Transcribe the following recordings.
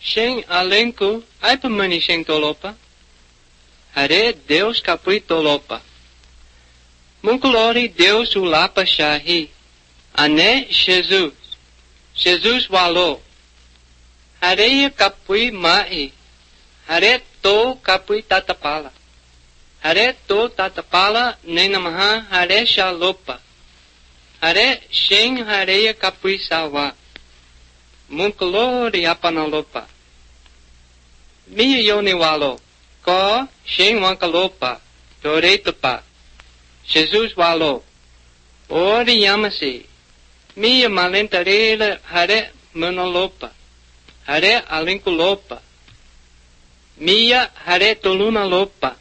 Shen alenku aipamani shen tolopa. Hare Deus kapui tolopa. Munkulori Deus ulapa shahi. Ane Jesus. Jesus walo. Hare kapui mai. Hare to kapui tatapala. Hare to tatapala nenamaha hare shalopa. Hare shen hare kapui sawa. Munkulori apanalopa. Miya yoni walo. Ko shen wankalopa. Doretupa. Jesus walo. Ori yamasi. Miya malentarela hare monolopa. Hare alinkulopa. Miya hare toluna lopa.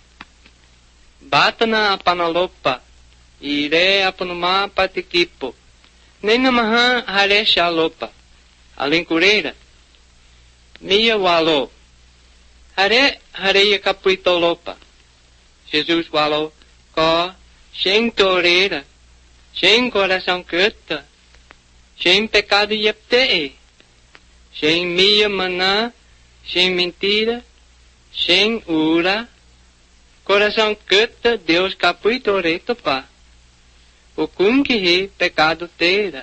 Batana apanalopa. Ire apanuma patikipo. Nenamaha hare shalopa. Alinkureira. Miya walo. Hare hare kapuitolopa. Jesus walo. Ko shen toreira. Shen coração canta. Shen pecado yepte. Shen miya maná. Shen mentira. Shen ura. Coração canta. Deus capuitoreto pa. O kunkihi pecado teira.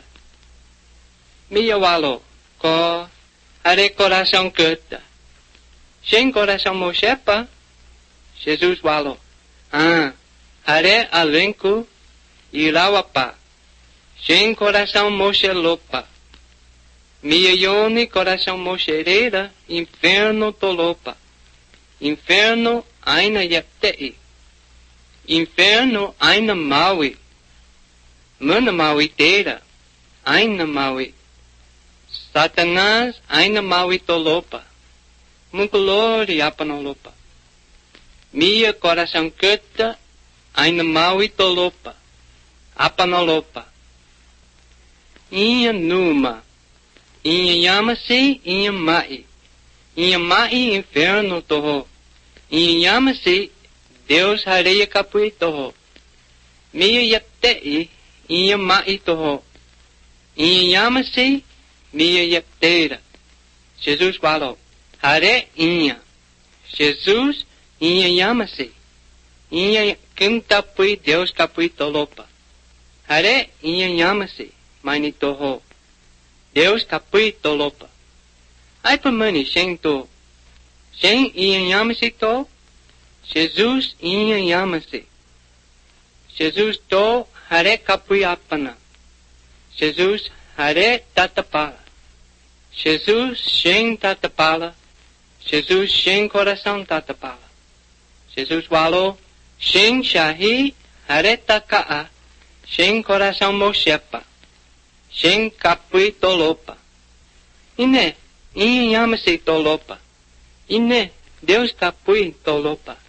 Miya walo. Ko hare coração canta. Shen coração mochepa. Jesus walo. Hare alenku irawapa. Shen coração mochelopa. Miya yoni coração mochereira. Inferno tolopa. Inferno aina yaptei. Inferno aina maui. Mana maui teira. Aina maui. Satanás aina maui tolopa. Munkulori apanolopa. Miya coração canta aina maui tolopa. Apanolopa. Inha numa. Inha yamasi inha mai. Inha mai inferno toho. Inha yamasi Deus hareia kapui toho. Miya yaptei inha mai toho. Inha yamasi miya yapteira. Jesus falou. Hare inha. Jesus inha yamasi. Inha kintapui Deus kapui tolopa. Hare inha yamasi. Mani toho. Deus kapui tolopa. Ai pamani shen to. Shen inha yamasi to. Jesus inha yamasi. Jesus to hare kapui apana. Jesus hare tatapala. Jesus shen tatapala. Jesus shen coração tatapala. Jesus falou, shen shahi hare taka'a. Shen coração mochepa. Shen kapui tolopa. Ine, inha yamasi tolopa. Ine, Deus kapui tolopa.